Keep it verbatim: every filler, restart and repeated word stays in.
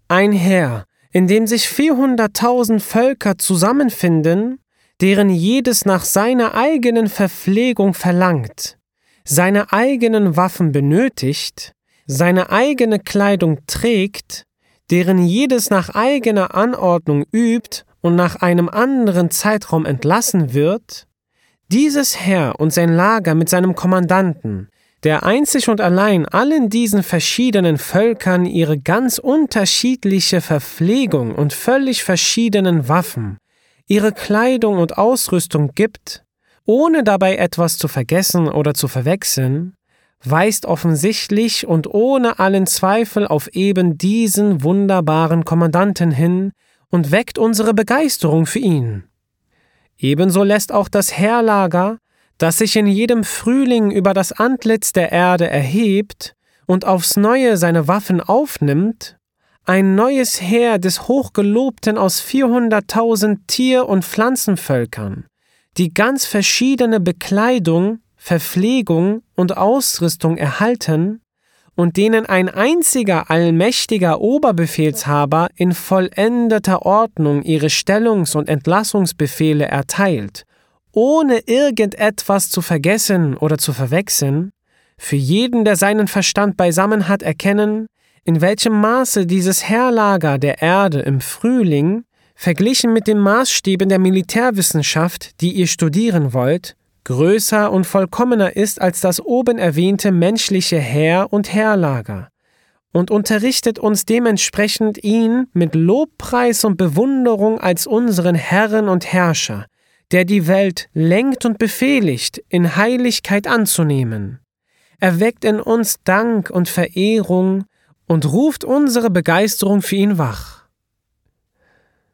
ein Heer, in dem sich vierhunderttausend Völker zusammenfinden, deren jedes nach seiner eigenen Verpflegung verlangt, seine eigenen Waffen benötigt, seine eigene Kleidung trägt, deren jedes nach eigener Anordnung übt und nach einem anderen Zeitraum entlassen wird, dieses Heer und sein Lager mit seinem Kommandanten, der einzig und allein allen diesen verschiedenen Völkern ihre ganz unterschiedliche Verpflegung und völlig verschiedenen Waffen, ihre Kleidung und Ausrüstung gibt, ohne dabei etwas zu vergessen oder zu verwechseln, weist offensichtlich und ohne allen Zweifel auf eben diesen wunderbaren Kommandanten hin und weckt unsere Begeisterung für ihn. Ebenso lässt auch das Heerlager, das sich in jedem Frühling über das Antlitz der Erde erhebt und aufs Neue seine Waffen aufnimmt, ein neues Heer des Hochgelobten aus vierhunderttausend Tier- und Pflanzenvölkern, die ganz verschiedene Bekleidung, Verpflegung und Ausrüstung erhalten und denen ein einziger allmächtiger Oberbefehlshaber in vollendeter Ordnung ihre Stellungs- und Entlassungsbefehle erteilt, ohne irgendetwas zu vergessen oder zu verwechseln, für jeden, der seinen Verstand beisammen hat, erkennen, in welchem Maße dieses Heerlager der Erde im Frühling, verglichen mit den Maßstäben der Militärwissenschaft, die ihr studieren wollt, größer und vollkommener ist als das oben erwähnte menschliche Heer und Heerlager, und unterrichtet uns dementsprechend ihn mit Lobpreis und Bewunderung als unseren Herrn und Herrscher, der die Welt lenkt und befehligt, in Heiligkeit anzunehmen. Er weckt in uns Dank und Verehrung und ruft unsere Begeisterung für ihn wach.